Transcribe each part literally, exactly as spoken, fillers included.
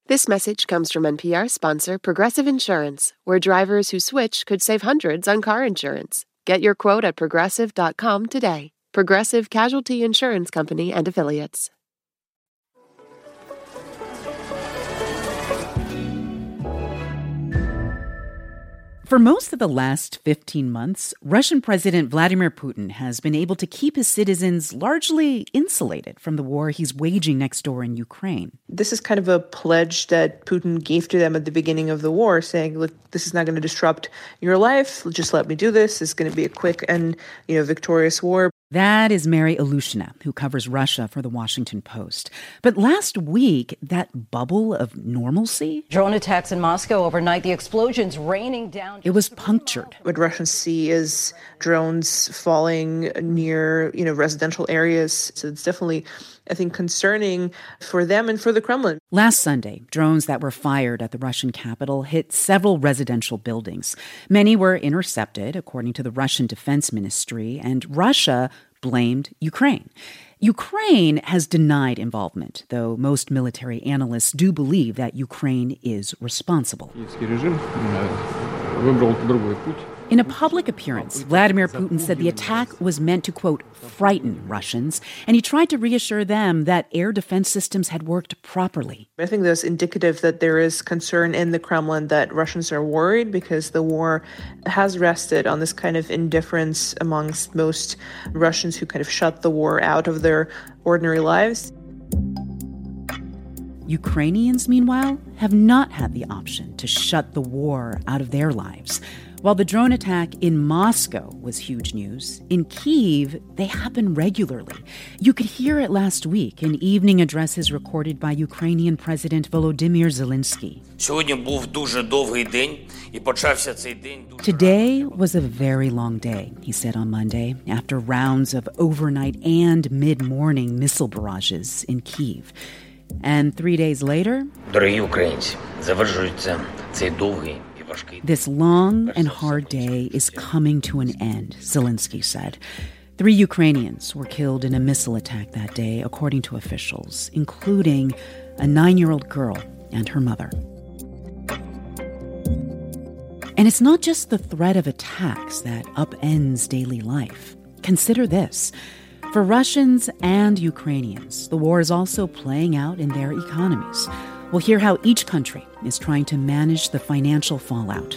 This message comes from N P R sponsor Progressive Insurance, where drivers who switch could save hundreds on car insurance. Get your quote at progressive dot com today. Progressive Casualty Insurance Company and Affiliates. For most of the last fifteen months, Russian President Vladimir Putin has been able to keep his citizens largely insulated from the war he's waging next door in Ukraine. This is kind of a pledge that Putin gave to them at the beginning of the war, saying, look, this is not going to disrupt your life. Just let me do this. It's going to be a quick and, you know, victorious war. That is Mary Alushina, who covers Russia for The Washington Post. But last week, that bubble of normalcy? Drone attacks in Moscow overnight, the explosions raining down. It was punctured. What Russians see is drones falling near, you know, residential areas. So it's definitely, I think, concerning for them and for the Kremlin. Last Sunday, drones that were fired at the Russian capital hit several residential buildings. Many were intercepted, according to the Russian Defense Ministry, and Russia blamed Ukraine. Ukraine has denied involvement, though most military analysts do believe that Ukraine is responsible. In a public appearance, Vladimir Putin said the attack was meant to, quote, frighten Russians, and he tried to reassure them that air defense systems had worked properly. I think that's indicative that there is concern in the Kremlin that Russians are worried because the war has rested on this kind of indifference amongst most Russians who kind of shut the war out of their ordinary lives. Ukrainians, meanwhile, have not had the option to shut the war out of their lives. While the drone attack in Moscow was huge news, in Kyiv, they happen regularly. You could hear it last week in evening addresses recorded by Ukrainian President Volodymyr Zelensky. Today was a very long day, he said on Monday, after rounds of overnight and mid-morning missile barrages in Kyiv. And three days later, this long and hard day is coming to an end, Zelensky said. Three Ukrainians were killed in a missile attack that day, according to officials, including a nine-year-old girl and her mother. And it's not just the threat of attacks that upends daily life. Consider this. For Russians and Ukrainians, the war is also playing out in their economies. We'll hear how each country is trying to manage the financial fallout.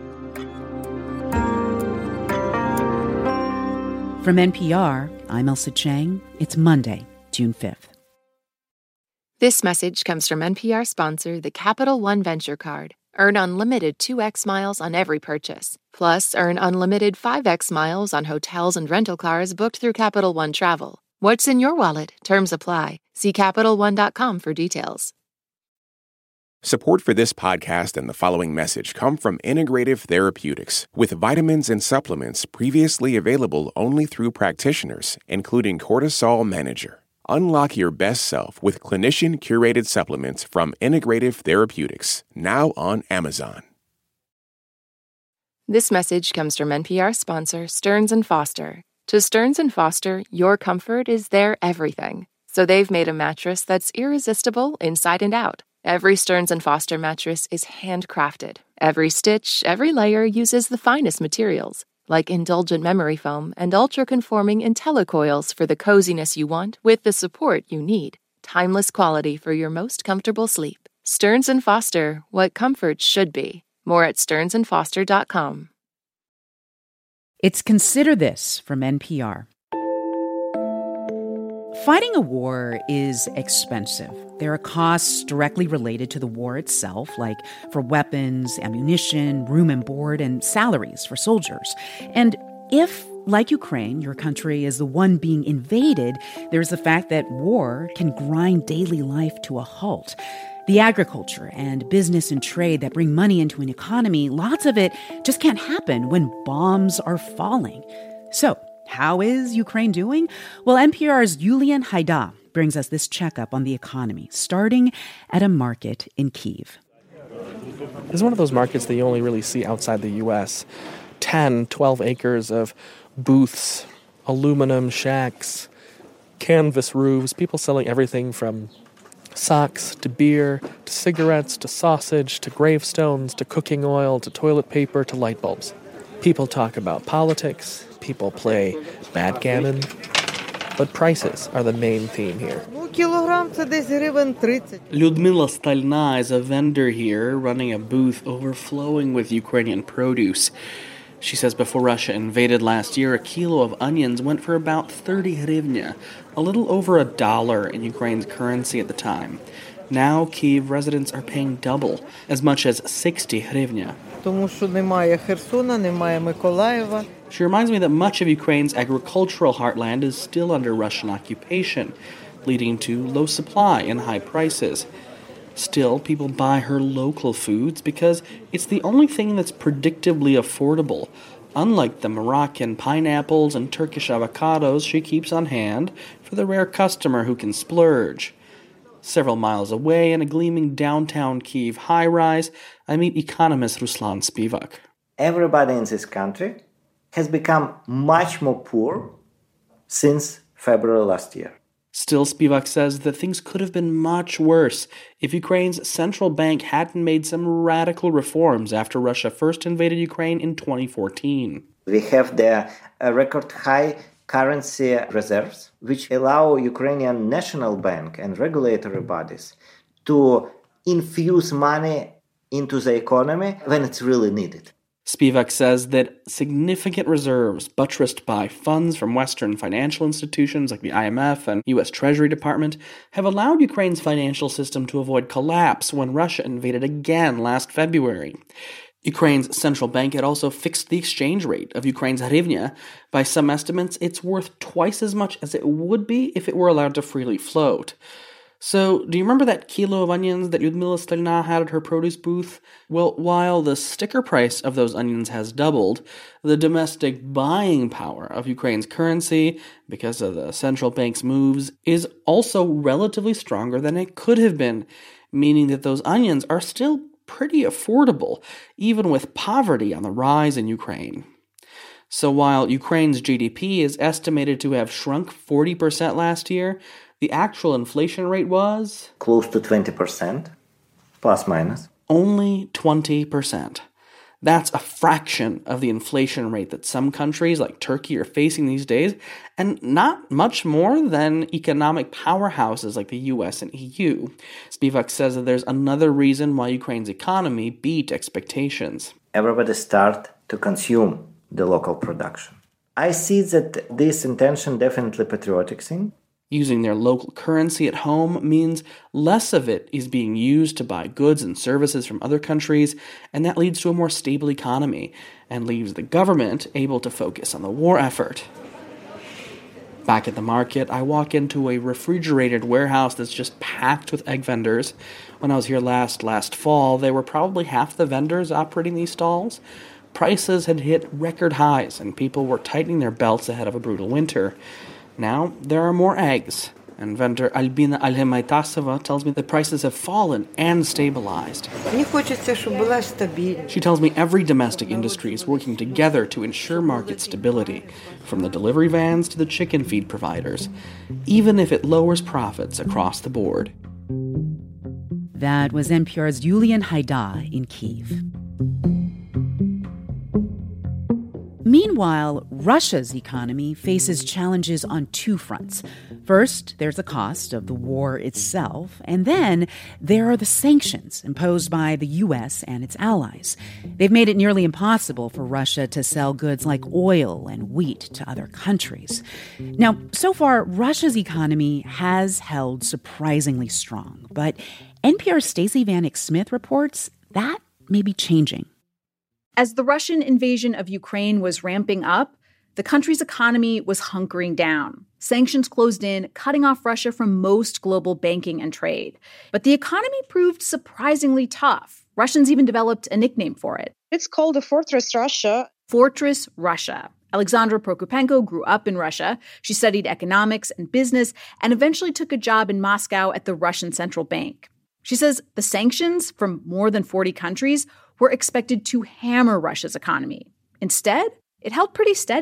From N P R, I'm Ailsa Chang. It's Monday, June fifth. This message comes from N P R sponsor, the Capital One Venture Card. Earn unlimited two x miles on every purchase. Plus, earn unlimited five x miles on hotels and rental cars booked through Capital One Travel. What's in your wallet? Terms apply. See Capital One dot com for details. Support for this podcast and the following message come from Integrative Therapeutics, with vitamins and supplements previously available only through practitioners, including Cortisol Manager. Unlock your best self with clinician-curated supplements from Integrative Therapeutics, now on Amazon. This message comes from N P R sponsor Stearns and Foster. To Stearns and Foster, your comfort is their everything. So they've made a mattress that's irresistible inside and out. Every Stearns and Foster mattress is handcrafted. Every stitch, every layer uses the finest materials, like indulgent memory foam and ultra-conforming IntelliCoils for the coziness you want with the support you need. Timeless quality for your most comfortable sleep. Stearns and Foster, what comfort should be. More at stearns and foster dot com. It's Consider This from N P R. Fighting a war is expensive. There are costs directly related to the war itself, like for weapons, ammunition, room and board, and salaries for soldiers. And if, like Ukraine, your country is the one being invaded, there's the fact that war can grind daily life to a halt. The agriculture and business and trade that bring money into an economy, lots of it just can't happen when bombs are falling. So, how is Ukraine doing? Well, N P R's Yulian Haida brings us this checkup on the economy, starting at a market in Kyiv. This is one of those markets that you only really see outside the U S. ten, twelve acres of booths, aluminum shacks, canvas roofs, people selling everything from Socks, to beer, to cigarettes, to sausage, to gravestones, to cooking oil, to toilet paper, to light bulbs. People talk about politics, people play backgammon, but prices are the main theme here. Lyudmila Stalina is a vendor here running a booth overflowing with Ukrainian produce. She says before Russia invaded last year, a kilo of onions went for about thirty hryvnia, a little over a dollar in Ukraine's currency at the time. Now, Kyiv residents are paying double, as much as sixty hryvnia. She reminds me that much of Ukraine's agricultural heartland is still under Russian occupation, leading to low supply and high prices. Still, people buy her local foods because it's the only thing that's predictably affordable, unlike the Moroccan pineapples and Turkish avocados she keeps on hand for the rare customer who can splurge. Several miles away in a gleaming downtown Kyiv high-rise, I meet economist Ruslan Spivak. Everybody in this country has become much more poor since February last year. Still, Spivak says that things could have been much worse if Ukraine's central bank hadn't made some radical reforms after Russia first invaded Ukraine in twenty fourteen. We have the uh, record high currency reserves, which allow Ukrainian National Bank and regulatory bodies to infuse money into the economy when it's really needed. Spivak says that significant reserves, buttressed by funds from Western financial institutions like the I M F and U S Treasury Department, have allowed Ukraine's financial system to avoid collapse when Russia invaded again last February. Ukraine's central bank had also fixed the exchange rate of Ukraine's hryvnia. By some estimates, it's worth twice as much as it would be if it were allowed to freely float. So, do you remember that kilo of onions that Lyudmila Stalina had at her produce booth? Well, while the sticker price of those onions has doubled, the domestic buying power of Ukraine's currency, because of the central bank's moves, is also relatively stronger than it could have been, meaning that those onions are still pretty affordable, even with poverty on the rise in Ukraine. So while Ukraine's G D P is estimated to have shrunk forty percent last year, the actual inflation rate was close to twenty percent, plus minus. Only twenty percent. That's a fraction of the inflation rate that some countries like Turkey are facing these days, and not much more than economic powerhouses like the U S and E U. Spivak says that there's another reason why Ukraine's economy beat expectations. Everybody start to consume the local production. I see that this intention definitely patriotic thing. Using their local currency at home means less of it is being used to buy goods and services from other countries, and that leads to a more stable economy and leaves the government able to focus on the war effort. Back at the market, I walk into a refrigerated warehouse that's just packed with egg vendors. When I was here last last fall, there were probably half the vendors operating these stalls. Prices had hit record highs, and people were tightening their belts ahead of a brutal winter. Now, there are more eggs, and vendor Albina Alhemaitasova tells me the prices have fallen and stabilized. She tells me every domestic industry is working together to ensure market stability, from the delivery vans to the chicken feed providers, even if it lowers profits across the board. That was N P R's Yulian Haidar in Kyiv. Meanwhile, Russia's economy faces challenges on two fronts. First, there's the cost of the war itself, and then there are the sanctions imposed by the U S and its allies. They've made it nearly impossible for Russia to sell goods like oil and wheat to other countries. Now, so far, Russia's economy has held surprisingly strong, but N P R's Stacey Vanek Smith reports that may be changing. As the Russian invasion of Ukraine was ramping up, the country's economy was hunkering down. Sanctions closed in, cutting off Russia from most global banking and trade. But the economy proved surprisingly tough. Russians even developed a nickname for it. It's called the Fortress Russia. Fortress Russia. Alexandra Prokopenko grew up in Russia. She studied economics and business and eventually took a job in Moscow at the Russian Central Bank. She says the sanctions from more than forty countries were expected to hammer Russia's economy. Instead, it held pretty steady.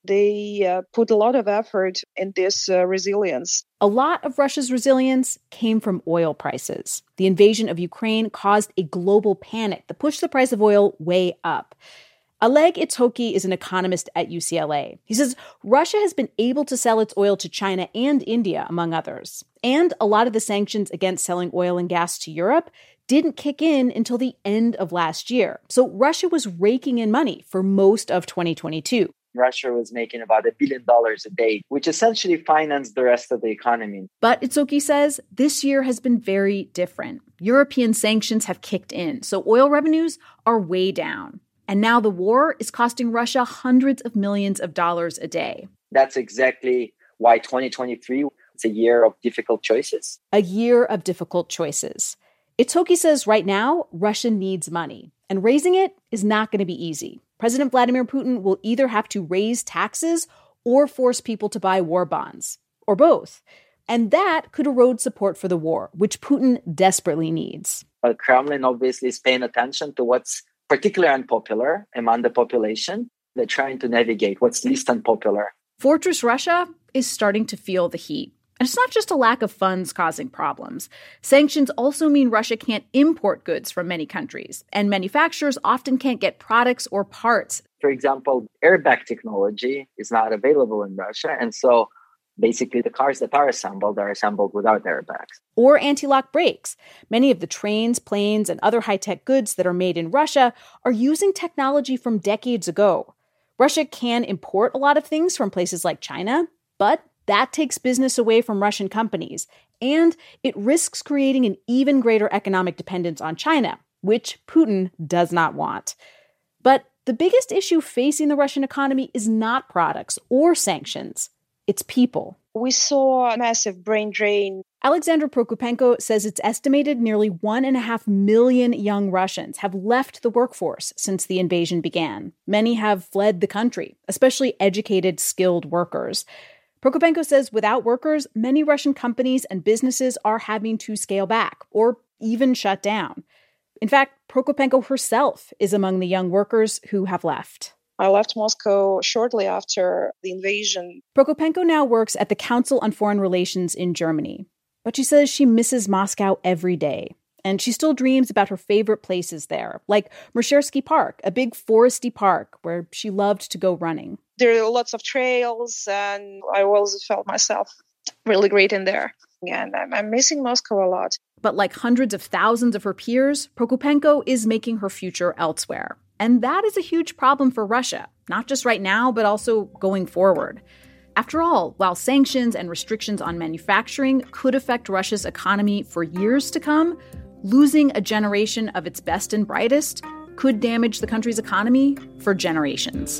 They uh, put a lot of effort in this uh, resilience. A lot of Russia's resilience came from oil prices. The invasion of Ukraine caused a global panic that pushed the price of oil way up. Oleg Itshoki is an economist at U C L A. He says Russia has been able to sell its oil to China and India, among others. And a lot of the sanctions against selling oil and gas to Europe didn't kick in until the end of last year. So Russia was raking in money for most of twenty twenty-two. Russia was making about a billion dollars a day, which essentially financed the rest of the economy. But Itshoki says this year has been very different. European sanctions have kicked in, so oil revenues are way down. And now the war is costing Russia hundreds of millions of dollars a day. That's exactly why twenty twenty-three is a year of difficult choices. A year of difficult choices. Itshoki says right now, Russia needs money, and raising it is not going to be easy. President Vladimir Putin will either have to raise taxes or force people to buy war bonds, or both. And that could erode support for the war, which Putin desperately needs. The Kremlin obviously is paying attention to what's particularly unpopular among the population. They're trying to navigate what's least unpopular. Fortress Russia is starting to feel the heat. And it's not just a lack of funds causing problems. Sanctions also mean Russia can't import goods from many countries, and manufacturers often can't get products or parts. For example, airbag technology is not available in Russia, and so basically the cars that are assembled are assembled without airbags. Or anti-lock brakes. Many of the trains, planes, and other high-tech goods that are made in Russia are using technology from decades ago. Russia can import a lot of things from places like China, but that takes business away from Russian companies, and it risks creating an even greater economic dependence on China, which Putin does not want. But the biggest issue facing the Russian economy is not products or sanctions. It's people. We saw a massive brain drain. Alexandra Prokopenko says it's estimated nearly one and a half million young Russians have left the workforce since the invasion began. Many have fled the country, especially educated, skilled workers. Prokopenko says without workers, many Russian companies and businesses are having to scale back or even shut down. In fact, Prokopenko herself is among the young workers who have left. I left Moscow shortly after the invasion. Prokopenko now works at the Council on Foreign Relations in Germany. But she says she misses Moscow every day. And she still dreams about her favorite places there, like Mershersky Park, a big foresty park where she loved to go running. There are lots of trails, and I always felt myself really great in there. And I'm, I'm missing Moscow a lot. But like hundreds of thousands of her peers, Prokopenko is making her future elsewhere. And that is a huge problem for Russia, not just right now, but also going forward. After all, while sanctions and restrictions on manufacturing could affect Russia's economy for years to come, losing a generation of its best and brightest could damage the country's economy for generations.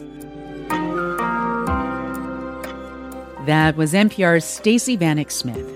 That was N P R's Stacey Vanek Smith.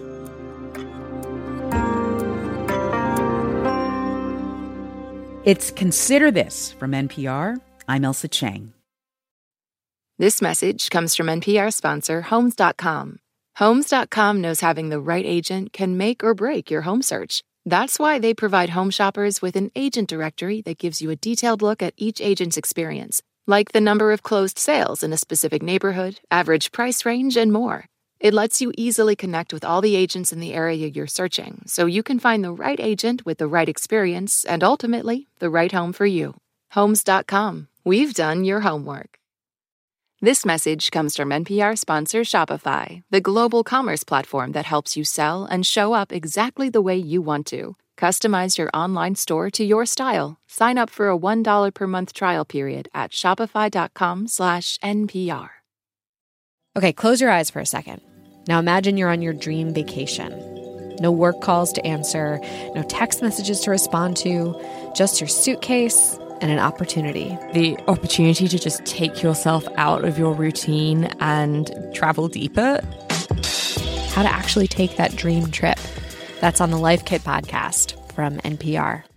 It's Consider This from N P R. I'm Elsa Chang. This message comes from N P R sponsor Homes dot com. Homes dot com knows having the right agent can make or break your home search. That's why they provide home shoppers with an agent directory that gives you a detailed look at each agent's experience, like the number of closed sales in a specific neighborhood, average price range, and more. It lets you easily connect with all the agents in the area you're searching, so you can find the right agent with the right experience and ultimately the right home for you. Homes dot com. We've done your homework. This message comes from N P R sponsor Shopify, the global commerce platform that helps you sell and show up exactly the way you want to. Customize your online store to your style. Sign up for a one dollar per month trial period at shopify.com slash NPR. Okay, close your eyes for a second. Now imagine you're on your dream vacation. No work calls to answer, no text messages to respond to, just your suitcase and an opportunity. The opportunity to just take yourself out of your routine and travel deeper. How to actually take that dream trip. That's on the Life Kit podcast from N P R.